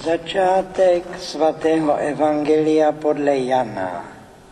Začátek svatého evangelia podle Jana.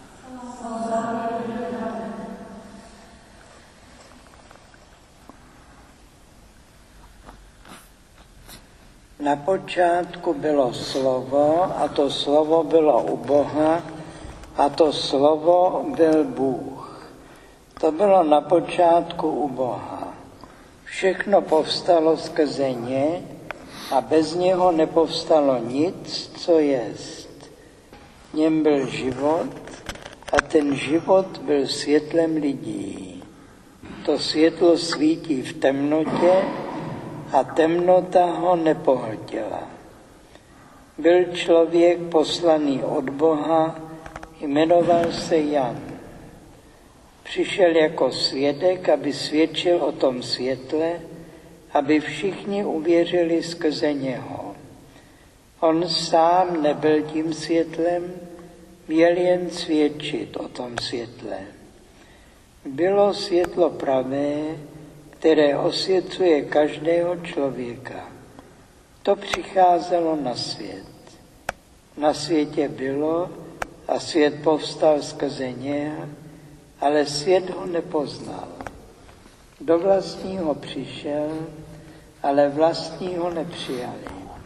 Na počátku bylo slovo, a to slovo bylo u Boha, a to slovo byl Bůh. To bylo na počátku u Boha. Všechno povstalo skrze ně a bez něho nepovstalo nic, co jest. V něm byl život a ten život byl světlem lidí. To světlo svítí v temnotě a temnota ho nepohltila. Byl člověk poslaný od Boha, jmenoval se Jan. Přišel jako svědek, aby svědčil o tom světle, aby všichni uvěřili skrze něho. On sám nebyl tím světlem, měl jen svědčit o tom světle. Bylo světlo pravé, které osvěcuje každého člověka. To přicházelo na svět. Na světě bylo a svět povstal skrze něj, ale svět ho nepoznal. Do vlastního přišel, ale vlastní ho nepřijali.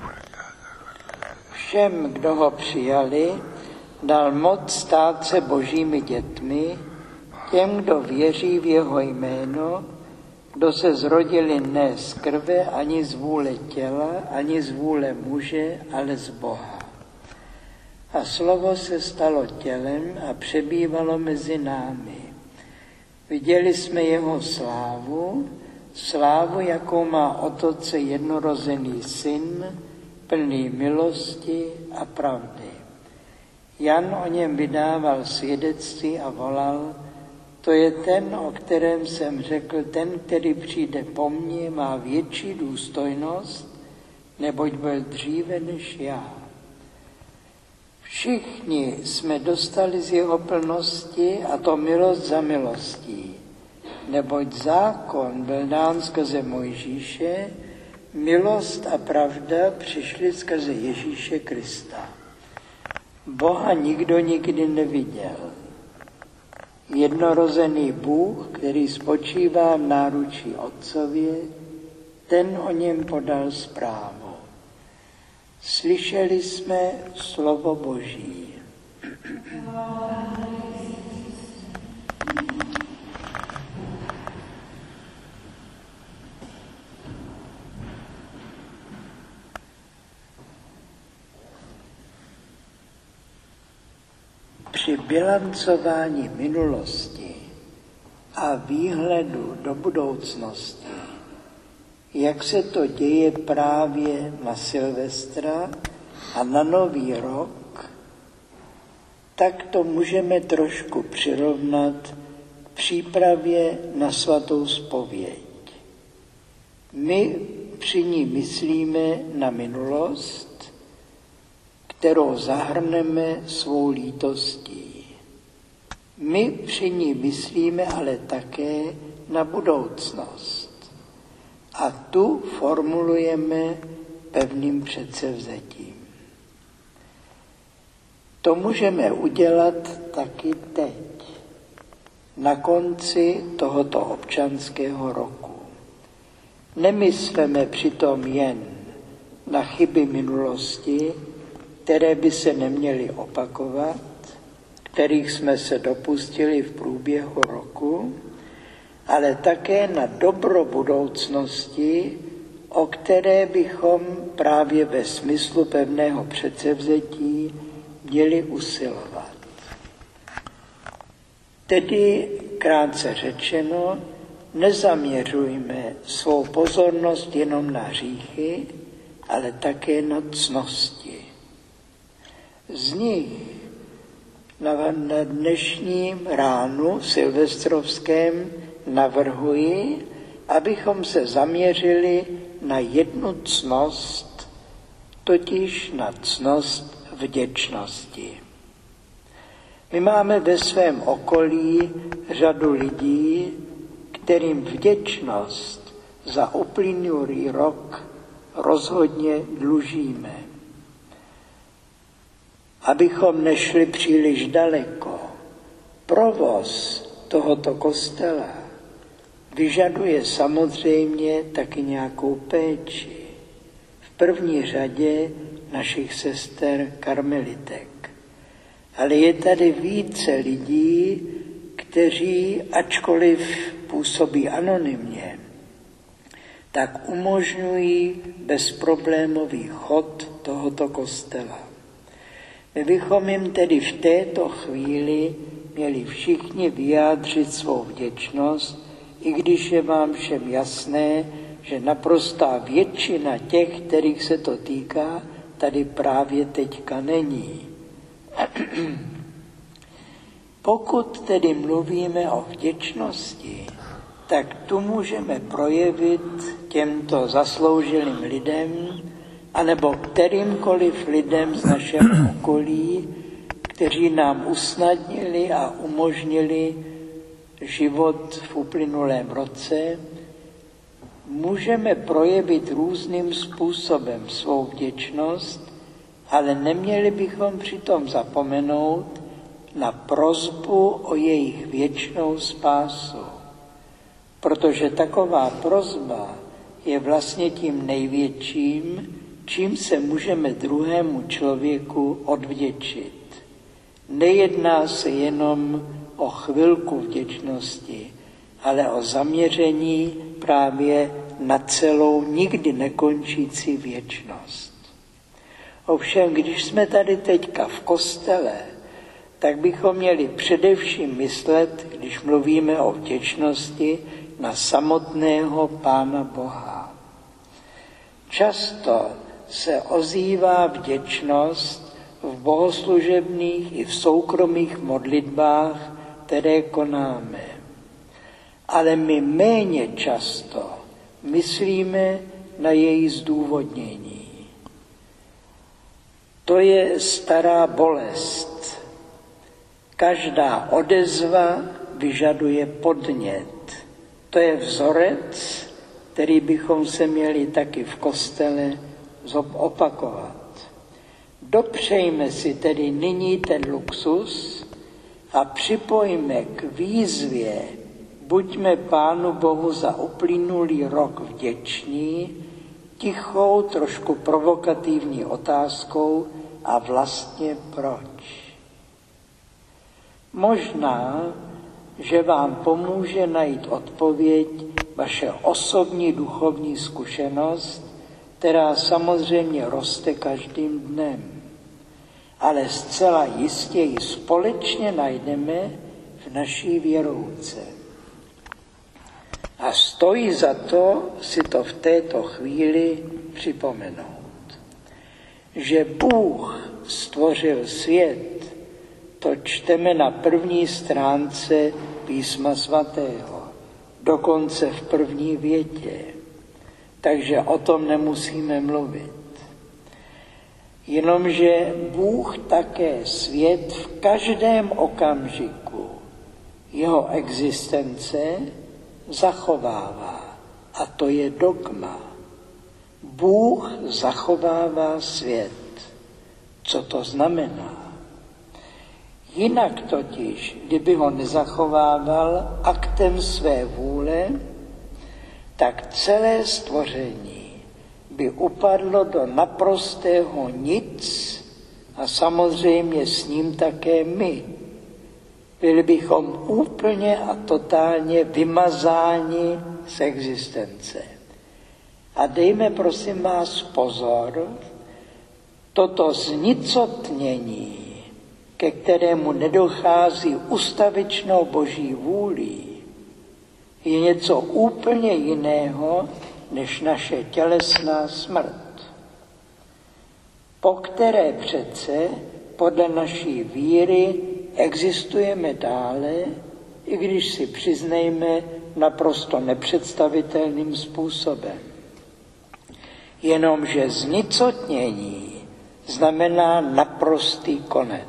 Všem, kdo ho přijali, dal moc stát se božími dětmi, těm, kdo věří v jeho jméno, kdo se zrodili ne z krve, ani z vůle těla, ani z vůle muže, ale z Boha. A slovo se stalo tělem a přebývalo mezi námi. Viděli jsme jeho slávu, jakou má Otce jednorozený syn, plný milosti a pravdy. Jan o něm vydával svědectví a volal: to je ten, o kterém jsem řekl, ten, který přijde po mně, má větší důstojnost, neboť byl dříve než já. Všichni jsme dostali z jeho plnosti, a to milost za milostí. Neboť zákon byl dán skrze Mojžíše, milost a pravda přišly skrze Ježíše Krista. Boha nikdo nikdy neviděl. Jednorozený Bůh, který spočívá v náručí Otcově, ten o něm podal zprávu. Slyšeli jsme slovo Boží. Při bilancování minulosti a výhledu do budoucnosti, jak se to děje právě na Silvestra a na Nový rok, tak to můžeme trošku přirovnat k přípravě na svatou zpověď. My při ní myslíme na minulost, kterou zahrneme svou lítostí. My při ní myslíme ale také na budoucnost. A tu formulujeme pevným předsevzetím. To můžeme udělat taky teď, na konci tohoto občanského roku. Nemysleme přitom jen na chyby minulosti, které by se neměly opakovat, kterých jsme se dopustili v průběhu roku, ale také na dobro budoucnosti, o které bychom právě ve smyslu pevného předsevzetí měli usilovat. Tedy, krátce řečeno, nezaměřujme svou pozornost jenom na hříchy, ale také na ctnosti. Z nich na dnešním ránu silvestrovském navrhuji, abychom se zaměřili na jednu ctnost, totiž na ctnost vděčnosti. My máme ve svém okolí řadu lidí, kterým vděčnost za uplynulý rok rozhodně dlužíme. abychom nešli příliš daleko. Provoz tohoto kostela vyžaduje samozřejmě taky nějakou péči. V první řadě našich sester karmelitek. Ale je tady více lidí, kteří, ačkoliv působí anonymně, tak umožňují bezproblémový chod tohoto kostela. My bychom jim tedy v této chvíli měli všichni vyjádřit svou vděčnost, i když je vám všem jasné, že naprostá většina těch, kterých se to týká, tady právě teďka není. Pokud tedy mluvíme o vděčnosti, tak tu můžeme projevit těmto zasloužilým lidem, anebo kterýmkoliv lidem z našeho okolí, kteří nám usnadnili a umožnili život v uplynulém roce, můžeme projevit různým způsobem svou vděčnost, ale neměli bychom přitom zapomenout na prosbu o jejich věčnou spásu. Protože taková prosba je vlastně tím největším, čím se můžeme druhému člověku odvděčit. Nejedná se jenom o chvilku vděčnosti, ale o zaměření právě na celou nikdy nekončící věčnost. Ovšem, když jsme tady teďka v kostele, tak bychom měli především myslet, když mluvíme o vděčnosti, na samotného Pána Boha. Často se ozývá vděčnost v bohoslužebných i v soukromých modlitbách, které konáme. Ale my méně často myslíme na její zdůvodnění. To je stará bolest. Každá odezva vyžaduje podnět. To je vzorec, který bychom se měli taky v kostele opakovat. Dopřejme si tedy nyní ten luxus a připojme k výzvě buďme Pánu Bohu za uplynulý rok vděční, tichou, trošku provokativní otázkou a vlastně proč. Možná, že vám pomůže najít odpověď vaše osobní duchovní zkušenost, která samozřejmě roste každým dnem. Ale zcela jistě ji společně najdeme v naší věrouce. A stojí za to si to v této chvíli připomenout. Že Bůh stvořil svět, to čteme na první stránce Písma svatého, dokonce v první větě. Takže o tom nemusíme mluvit. Jenomže Bůh také svět v každém okamžiku jeho existence zachovává. A to je dogma. Bůh zachovává svět. Co to znamená? Jinak totiž, kdyby ho nezachovával aktem své vůle, tak celé stvoření by upadlo do naprostého nic a samozřejmě s ním také my. Byli bychom úplně a totálně vymazáni z existence. A dejme prosím vás pozor, toto znicotnění, ke kterému nedochází ustavičnou boží vůlí, je něco úplně jiného než naše tělesná smrt, po které přece podle naší víry existujeme dále, i když si přiznejme naprosto nepředstavitelným způsobem. Jenomže znicotnění znamená naprostý konec.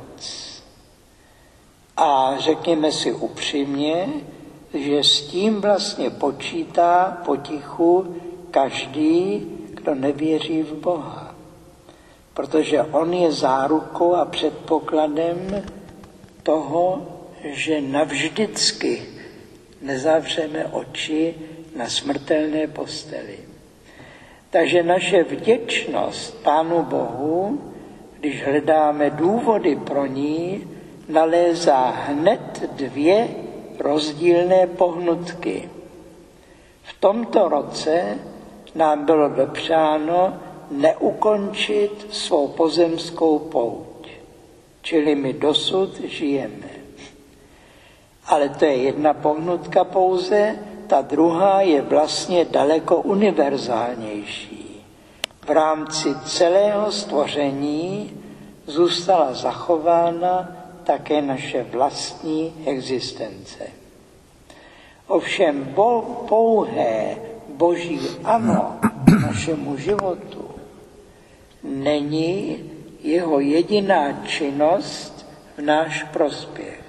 A řekněme si upřímně, že s tím vlastně počítá potichu každý, kdo nevěří v Boha. protože on je zárukou a předpokladem toho, že navždycky nezavřeme oči na smrtelné posteli. Takže naše vděčnost Pánu Bohu, když hledáme důvody pro ní, nalézá hned dvě rozdílné pohnutky. V tomto roce nám bylo dopřáno neukončit svou pozemskou pouť, čili my dosud žijeme. Ale to je jedna pohnutka pouze, ta druhá je vlastně daleko univerzálnější. V rámci celého stvoření zůstala zachována také naše vlastní existence. Ovšem pouhé Boží ano našemu životu není jeho jediná činnost v náš prospěch.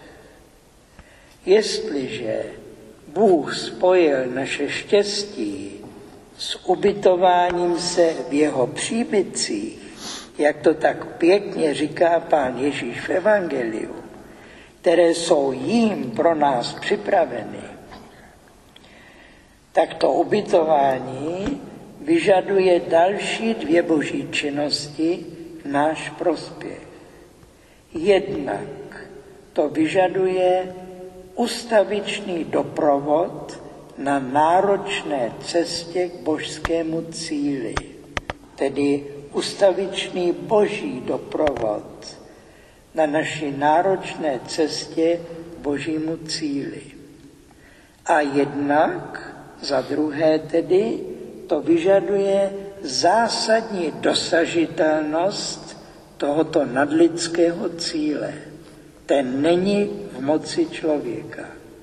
Jestliže Bůh spojil naše štěstí s ubytováním se v jeho příbytcích, jak to tak pěkně říká Pán Ježíš v Evangeliu, které jsou jím pro nás připraveny, tak to ubytování vyžaduje další dvě boží činnosti v náš prospěch. Jednak to vyžaduje ustavičný doprovod na náročné cestě k božskému cíli, tedy ustavičný boží doprovod na naší náročné cestě k božímu cíli. A jednak, za druhé tedy, to vyžaduje zásadní dosažitelnost tohoto nadlidského cíle. Ten není v moci člověka.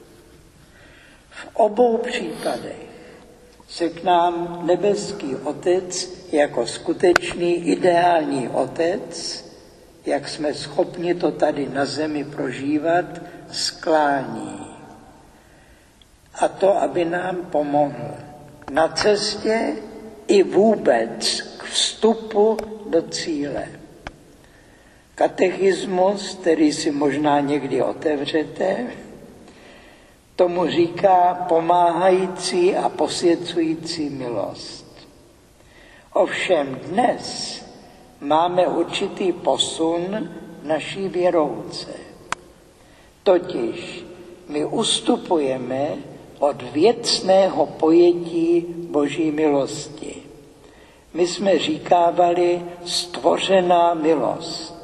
V obou případech se k nám nebeský Otec jako skutečný ideální Otec, jak jsme schopni to tady na zemi prožívat, sklání. A to, aby nám pomohl na cestě i vůbec k vstupu do cíle. Katechismus, který si možná někdy otevřete, tomu říká pomáhající a posvěcující milost. Ovšem dnes máme určitý posun naší věrouce. Totiž my ustupujeme od věcného pojetí Boží milosti. My jsme říkávali stvořená milost.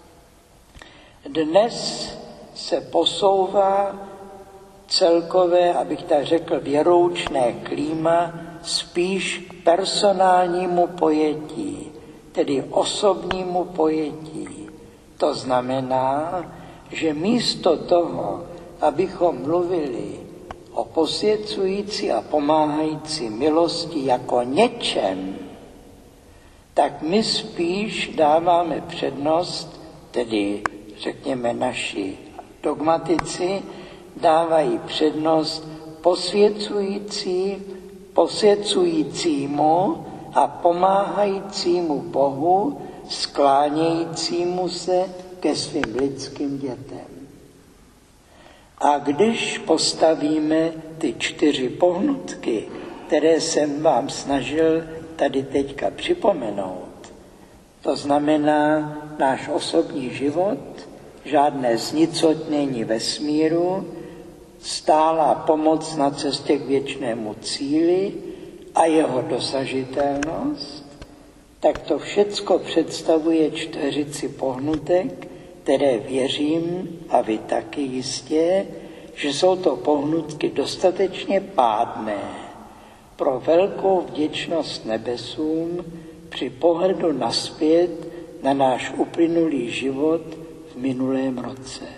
Dnes se posouvá celkové, abych tak řekl, věroučné klíma spíš k personálnímu pojetí, tedy osobnímu pojetí. To znamená, že místo toho, abychom mluvili o posvěcující a pomáhající milosti jako něčem, tak my spíš dáváme přednost, tedy řekněme naši dogmatici, dávají přednost posvěcujícímu a pomáhajícímu Bohu, sklánějícímu se ke svým lidským dětem. A když postavíme ty 4 pohnutky, které jsem vám snažil tady teďka připomenout, to znamená náš osobní život, žádné znicotnění vesmíru, stálá pomoc na cestě k věčnému cíli a jeho dosažitelnost, tak to všecko představuje 4 pohnutek, které věřím, a vy taky jistě, že jsou to pohnutky dostatečně pádné pro velkou vděčnost nebesům při pohledu nazpět na náš uplynulý život v minulém roce.